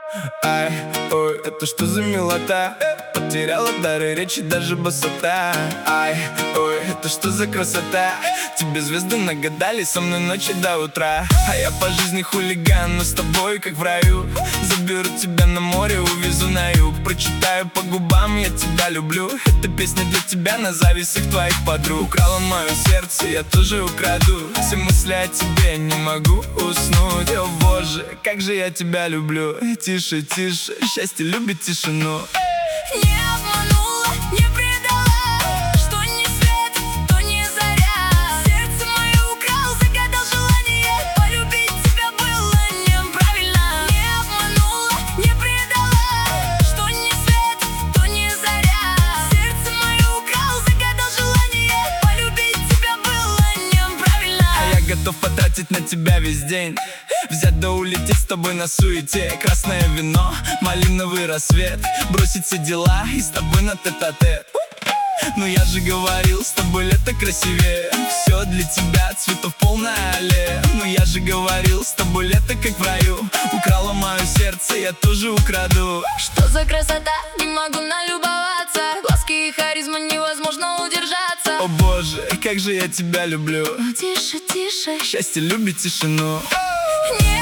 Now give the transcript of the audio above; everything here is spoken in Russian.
Ай, ой, это что за милота? Потеряла дары речи, даже босота. Ай, ой, это что за красота? Тебе звезды нагадали, со мной ночи до утра. А я по жизни хулиган, но с тобой как в раю. Заберу тебя на море, увезу на юг. Прочитаю по губам, я тебя люблю. Эта песня для тебя на зависть всех твоих подруг. Украла мое сердце, я тоже украду. Все мысли о тебе, не могу уснуть. О боже, как же я тебя люблю. Тише, тише, счастье любит тишину. Не обманула, не предала, что не свет, то не заря. Сердце мое украл, загадал желание. Полюбить тебя было неправильно. Не обманула, не предала, что не свет, то не заря. Сердце мое украл, загадал желание. Полюбить тебя было неправильно. А я готов потратить на тебя весь день. Взять да улететь с тобой на суете. Красное вино, малиновый рассвет. Бросить все дела и с тобой на тет-а-тет. Ну я же говорил, с тобой лето красивее. Все для тебя, цветов полная аллея. Ну я же говорил, с тобой лето как в раю. Украла мое сердце, я тоже украду. Что за красота, не могу налюбоваться. Глазки и харизма невозможно удержаться. О боже, как же я тебя люблю. Тише, тише, Счастье любит тишину. не